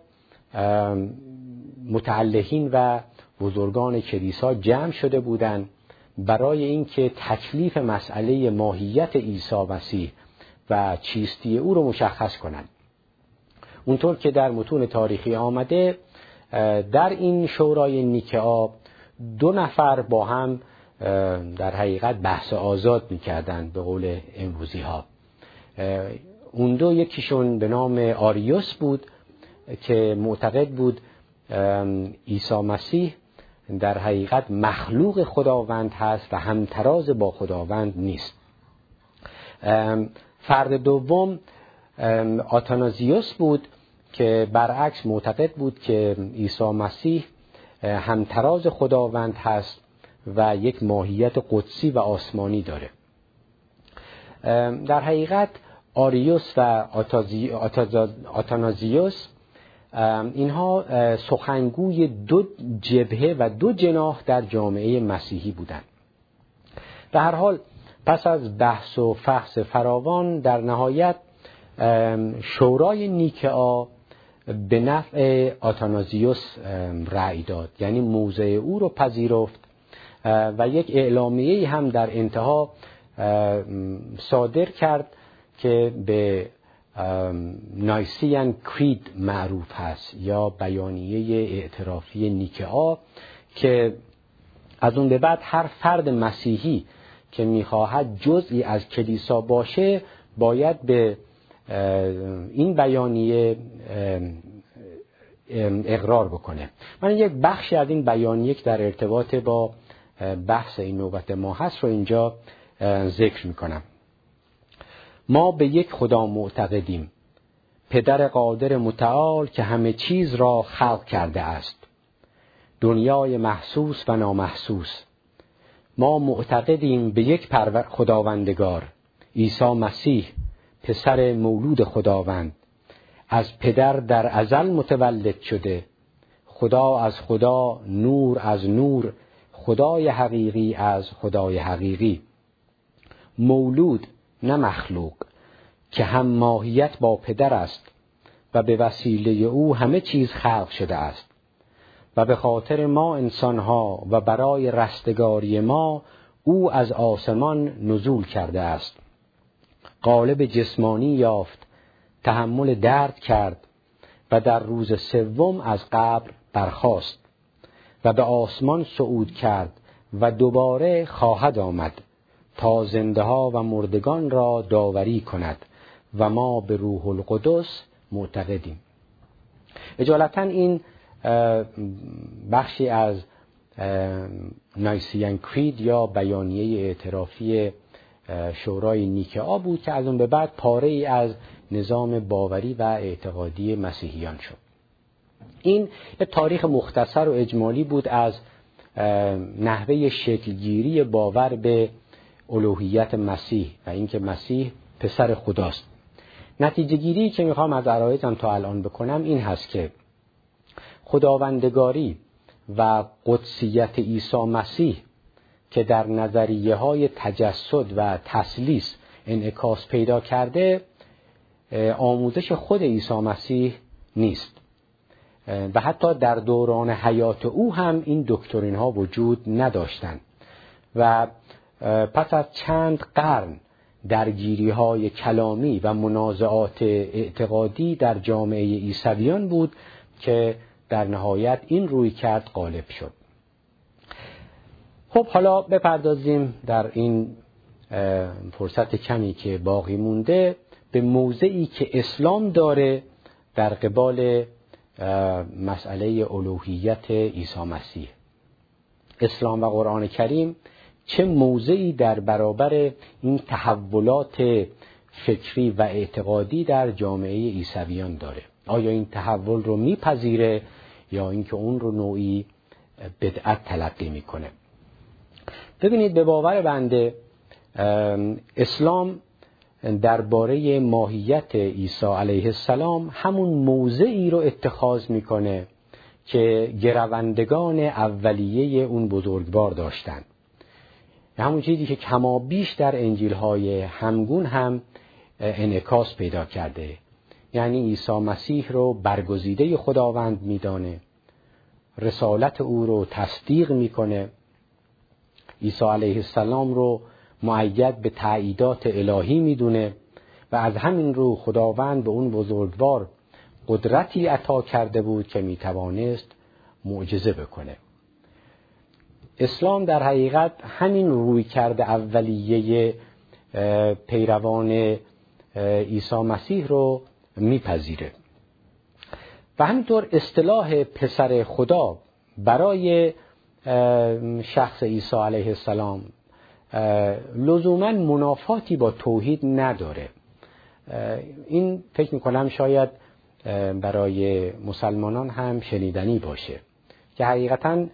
متعلهین و بزرگان کلیسا جمع شده بودند برای اینکه تکلیف مسئله ماهیت عیسی مسیح و چیستی او رو مشخص کنند. اونطور که در متون تاریخی آمده، در این شورای نیکئا 2 نفر با هم در حقیقت بحث آزاد می‌کردند به قول امروزی ها. اون 2 یکیشون به نام آریوس بود که معتقد بود عیسی مسیح در حقیقت مخلوق خداوند هست و همتراز با خداوند نیست. فرد دوم آتانازیوس بود که برعکس معتقد بود که عیسی مسیح همتراز خداوند هست و یک ماهیت قدسی و آسمانی داره. در حقیقت آریوس و آتانازیوس اینها سخنگوی 2 جبهه و 2 جناح در جامعه مسیحی بودند. به هر حال پس از بحث و فحص فراوان در نهایت شورای نیکئا به نفع آتانازیوس رأی داد، یعنی موضع او رو پذیرفت و یک اعلامیه هم در انتها صادر کرد که به نایسیان کرید معروف هست یا بیانیه اعترافی نیکئا، که از اون به بعد هر فرد مسیحی که میخواهد جزئی از کلیسا باشه باید به این بیانیه اقرار بکنه. من یک بخشی از این بیانیه که در ارتباط با بحث این نوبت ما هست رو اینجا ذکر میکنم. ما به یک خدا معتقدیم، پدر قادر متعال که همه چیز را خلق کرده است، دنیای محسوس و نامحسوس. ما معتقدیم به یک خداوندگار، عیسی مسیح پسر مولود خداوند، از پدر در ازل متولد شده، خدا از خدا، نور از نور، خدای حقیقی از خدای حقیقی، مولود نه مخلوق، که هم ماهیت با پدر است و به وسیله او همه چیز خلق شده است و به خاطر ما انسانها و برای رستگاری ما او از آسمان نزول کرده است. قالب جسمانی یافت، تحمل درد کرد و در روز 3 از قبر برخاست و به آسمان صعود کرد و دوباره خواهد آمد تا زنده ها و مردگان را داوری کند و ما به روح القدس معتقدیم. اجالتا این بخشی از نایسیان کرید یا بیانیه اعترافی شورای نیکئا بود که از اون به بعد پاره ای از نظام باوری و اعتقادی مسیحیان شد. این یک تاریخ مختصر و اجمالی بود از نحوه شکلگیری باور به الوهیت مسیح و اینکه مسیح پسر خداست. نتیجه گیری که میخوام از عرایضم تا الان بکنم این هست که خداوندگاری و قدسیت عیسی مسیح که در نظریه های تجسد و تثلیث انعکاس پیدا کرده آموزش خود عیسی مسیح نیست و حتی در دوران حیات او هم این دکترین ها وجود نداشتند و پس از چند قرن درگیری های کلامی و منازعات اعتقادی در جامعه عیسویان بود که در نهایت این روی کرد غالب شد. خب حالا بپردازیم در این فرصت کمی که باقی مونده به موضعی که اسلام داره در قبال مسئله الوهیت عیسی مسیح. اسلام و قرآن کریم چه موضعی در برابر این تحولات فکری و اعتقادی در جامعه عیسویان داره؟ آیا این تحول رو میپذیره یا اینکه اون رو نوعی بدعت تلقی میکنه؟ ببینید، به باور بنده اسلام درباره ماهیت عیسی علیه السلام همون موضعی رو اتخاذ میکنه که گروندگان اولیه اون بزرگوار داشتن، همون چیزی که کما بیش در انجیل‌های همگون هم انعکاس پیدا کرده. یعنی عیسی مسیح رو برگزیده خداوند میدانه، رسالت او رو تصدیق میکنه، عیسی علیه السلام رو مؤید به تأییدات الهی میدونه و از همین رو خداوند به اون بزرگوار قدرتی عطا کرده بود که میتوانست معجزه بکنه. اسلام در حقیقت همین روی کرده اولیه پیروان عیسی مسیح رو میپذیره و همینطور اصطلاح پسر خدا برای شخص عیسی علیه السلام لزوما منافاتی با توحید نداره. این فکر میکنم شاید برای مسلمانان هم شنیدنی باشه که حقیقتا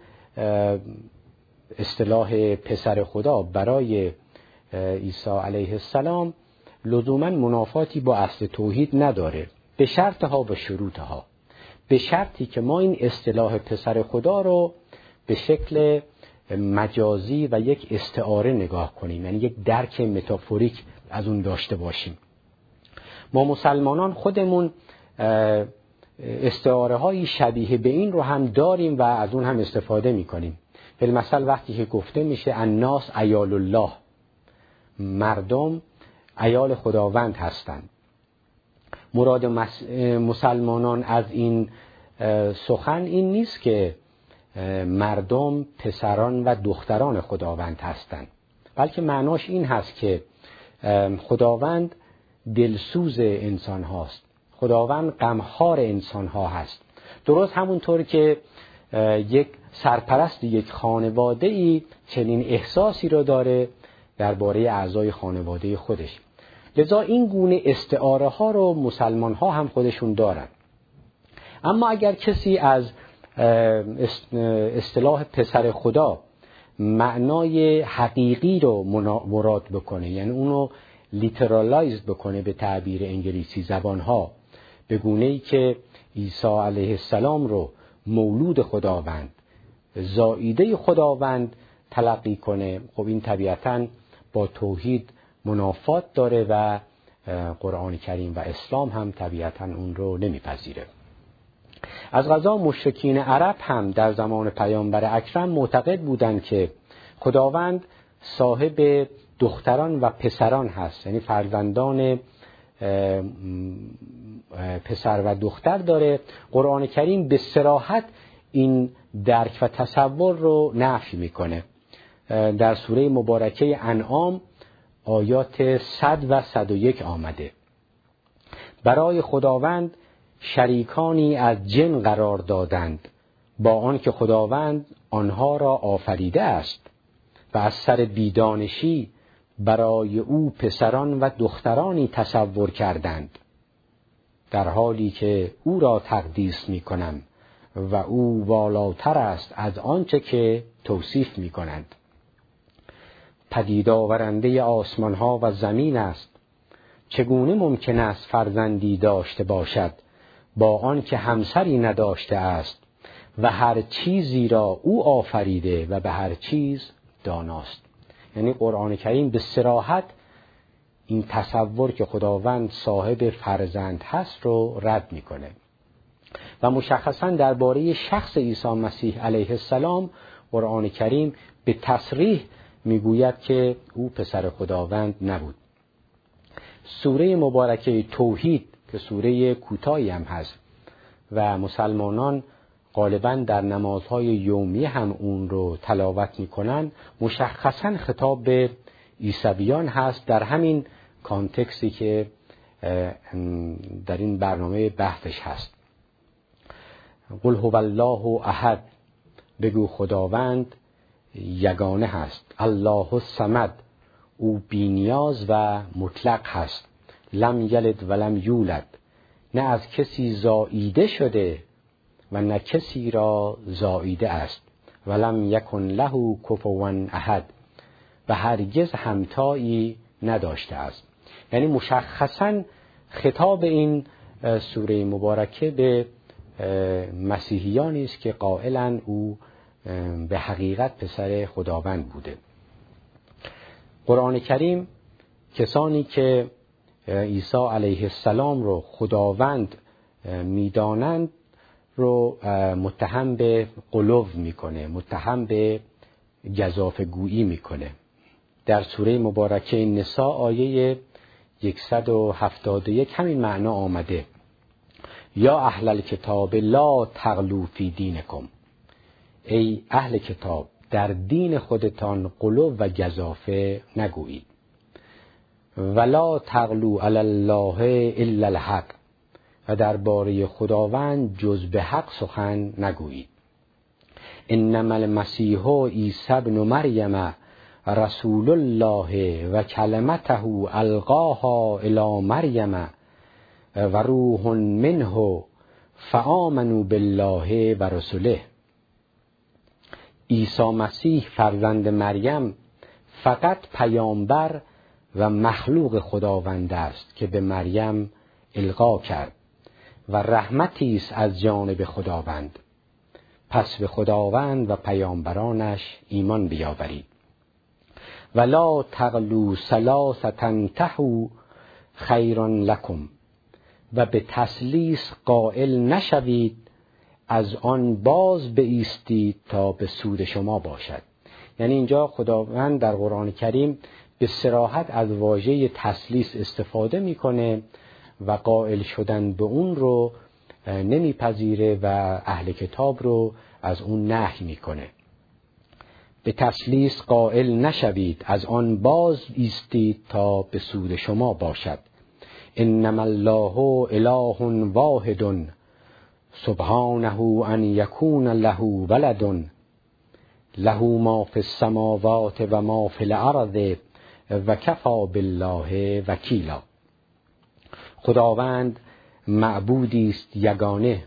اصطلاح پسر خدا برای عیسی علیه السلام لزوما منافاتی با اصل توحید نداره، به شرطها و شروطها، به شرطی که ما این اصطلاح پسر خدا رو به شکل مجازی و یک استعاره نگاه کنیم، یعنی یک درک متافوریک از اون داشته باشیم. ما مسلمانان خودمون استعاره های شبیه به این رو هم داریم و از اون هم استفاده می کنیم. بالمثل وقتی که گفته میشه الناس عیال الله، مردم عیال خداوند هستند، مراد مسلمانان از این سخن این نیست که مردم پسران و دختران خداوند هستند، بلکه معناش این هست که خداوند دلسوز انسان هاست، خداوند غمخوار انسان ها هست. درست همونطور که یک سرپرست یک خانواده ای چنین احساسی رو داره درباره اعضای خانواده خودش. لذا این گونه استعاره ها رو مسلمان ها هم خودشون دارن. اما اگر کسی از اصطلاح پسر خدا معنای حقیقی رو مراد بکنه، یعنی اونو لیترالایز بکنه به تعبیر انگلیسی زبان ها، به گونه‌ای که عیسی علیه السلام رو مولود خداوند، زائیده خداوند تلقی کنه، خب این طبیعتاً با توحید منافات داره و قرآن کریم و اسلام هم طبیعتاً اون رو نمیپذیره. از قضا مشرکین عرب هم در زمان پیامبر اکرم معتقد بودند که خداوند صاحب دختران و پسران هست، یعنی فرزندان پسر و دختر داره. قرآن کریم به صراحت این درک و تصور رو نفی میکنه. در سوره مبارکه انعام آیات 100 و 101 آمده: برای خداوند شریکانی از جن قرار دادند با آنکه خداوند آنها را آفریده است و از سر بیدانشی برای او پسران و دخترانی تصور کردند، در حالی که او را تقدیس می کنم و او والاتر است از آنچه که توصیف می کنند. پدید آورنده آسمان ها و زمین است، چگونه ممکن است فرزندی داشته باشد با آنکه همسری نداشته است و هر چیزی را او آفریده و به هر چیز داناست. یعنی قرآن کریم به صراحت این تصور که خداوند صاحب فرزند هست رو رد میکنه و مشخصا درباره شخص عیسی مسیح علیه السلام قرآن کریم به تصریح میگوید که او پسر خداوند نبود. سوره مبارکه توحید که سوره کوتاهی هم هست و مسلمانان غالباً در نمازهای یومی هم اون رو تلاوت میکنن، مشخصاً خطاب به عیسویان هست در همین کانتکستی که در این برنامه بحثش هست. قل هو الله احد، بگو خداوند یگانه هست. الله الصمد، او بی‌نیاز و مطلق هست. لم یلد ولم یولد، نه از کسی زاییده شده و نه کسی را زاییده است. ولم یکن له کفوا احد، و هرگز همتایی نداشته است. یعنی مشخصاً خطاب این سوره مبارکه به مسیحیانی است که قائلاً او به حقیقت پسر خداوند بوده. قرآن کریم کسانی که عیسی علیه السلام رو خداوند میدانند رو متهم به غلو میکنه، متهم به گزافه‌گویی میکنه. در سوره مبارکه نساء آیه 171 همین معنا آمده: یا اهل الکتاب لا تغلوا فی دینکم، ای اهل کتاب در دین خودتان غلو و گزافه نگویید. ولا تغلوا علی الله الا الحق، و درباره خداوند جز به حق سخن نگویید. انما المسیح عیسی ابن مریم رسول الله و کلمته القاها الی مریم و روح منه فآمنوا بالله و رسوله. عیسی مسیح فرزند مریم فقط پیامبر و مخلوق خداوند است که به مریم القا کرد و رحمتی است از جانب خداوند. پس به خداوند و پیامبرانش ایمان بیاورید. ولا تغلوا ثلاثه تنتهوا خیر لکم، و به تثلیث قائل نشوید از آن باز بایستید تا به سود شما باشد. یعنی اینجا خداوند در قرآن کریم به صراحت از واژه تثلیث استفاده میکنه و قائل شدن به اون رو نمیپذیره و اهل کتاب رو از اون نهی میکنه. به تثلیث قائل نشوید، از آن باز ایستید تا به سود شما باشد. انما الله اله واحد سبحانه ان یکون له ولد له ما فی السماوات و ما فی الارض و کفی بالله وکیلا. خداوند معبودی است یگانه،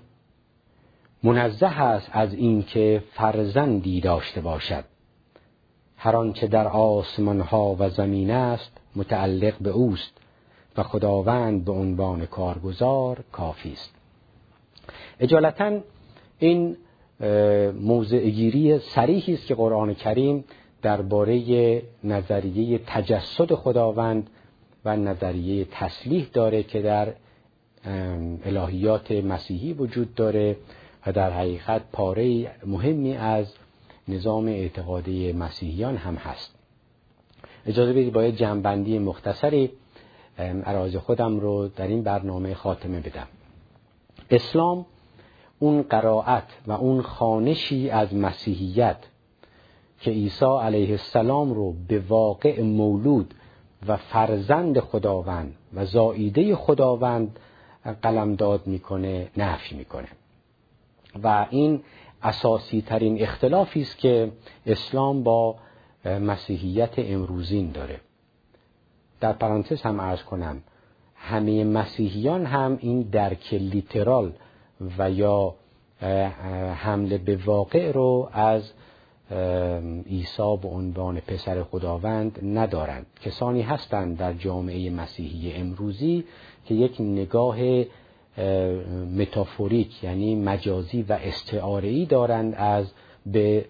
منزه است از این که فرزندی داشته باشد. هر آنچه در آسمان ها و زمین است متعلق به اوست و خداوند به عنوان کارگزار کافی است. اجالتا این موضع‌گیری صریحی است که قرآن کریم درباره نظریه تجسد خداوند و نظریه تسلیح داره که در الهیات مسیحی وجود داره و در حقیقت پاره مهمی از نظام اعتقادی مسیحیان هم هست. اجازه بدید با جمع‌بندی مختصری عرایض خودم رو در این برنامه خاتمه بدم. اسلام اون قرائت و اون خوانشی از مسیحیت که عیسی علیه السلام رو به واقع مولود و فرزند خداوند و زائیده خداوند قلمداد میکنه نفی میکنه و این اساسی ترین اختلافی است که اسلام با مسیحیت امروزین داره. در پرانتز هم عرض کنم همه مسیحیان هم این درک لیترال و یا حمله به واقع رو از عیسی به عنوان پسر خداوند ندارند. کسانی هستند در جامعه مسیحی امروزی که یک نگاه متافوریک یعنی مجازی و استعاره‌ای دارند از به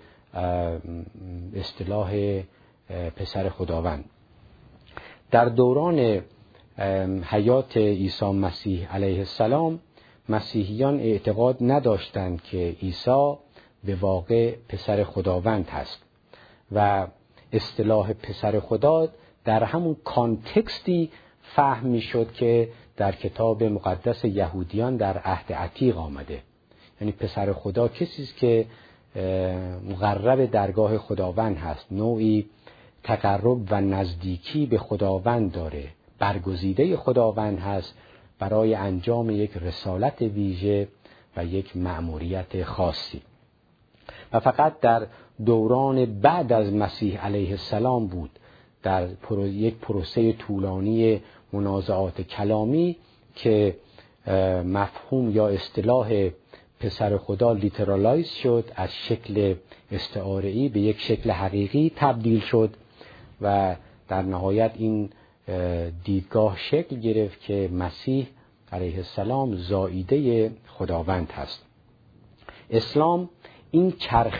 اصطلاح پسر خداوند. در دوران حیات عیسی مسیح علیه السلام مسیحیان اعتقاد نداشتند که عیسی به واقع پسر خداوند هست و اصطلاح پسر خدا در همون کانتکستی فهم می شد که در کتاب مقدس یهودیان در عهد عتیق آمده. یعنی پسر خدا کسی است که مقرب درگاه خداوند هست، نوعی تقرب و نزدیکی به خداوند داره، برگزیده خداوند هست برای انجام یک رسالت ویژه و یک مأموریت خاصی. و فقط در دوران بعد از مسیح علیه السلام بود در یک پروسه طولانی منازعات کلامی که مفهوم یا اصطلاح پسر خدا لیترالایز شد، از شکل استعاره‌ای به یک شکل حقیقی تبدیل شد و در نهایت این دیدگاه شکل گرفت که مسیح علیه السلام زائیده خداوند هست. اسلام این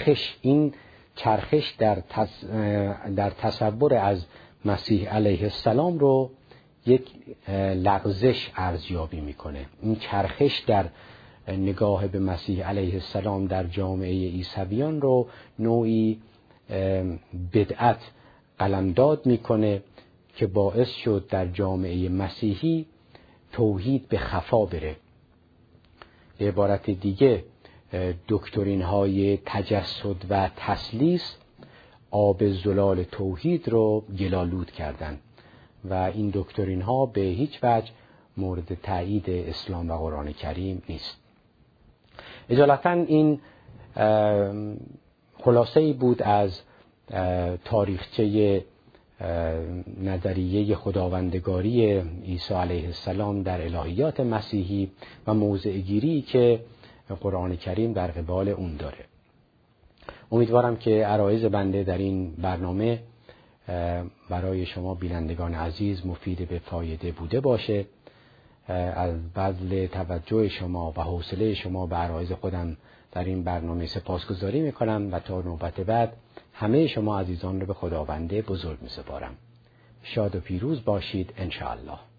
چرخش در تصور از مسیح علیه السلام رو یک لغزش ارزیابی میکنه. این چرخش در نگاه به مسیح علیه السلام در جامعه عیسویان رو نوعی بدعت قلمداد میکنه که باعث شد در جامعه مسیحی توحید به خفا بره. به عبارت دیگه دکترین های تجسد و تثلیث آب زلال توحید رو گلالود کردند و این دکترین ها به هیچ وجه مورد تایید اسلام و قرآن کریم نیست. اجالتا این خلاصه‌ای بود از تاریخچه نظریه خداوندگاری عیسی علیه السلام در الهیات مسیحی و موضع گیری که قرآن کریم در قبال اون داره. امیدوارم که عرایض بنده در این برنامه برای شما بینندگان عزیز مفید به فایده بوده باشه. از بذل توجه شما و حوصله شما به عرایض خودم در این برنامه سپاسگزاری میکنم و تا نوبت بعد همه شما عزیزان رو به خداوند بزرگ میسپارم. شاد و پیروز باشید انشاءالله.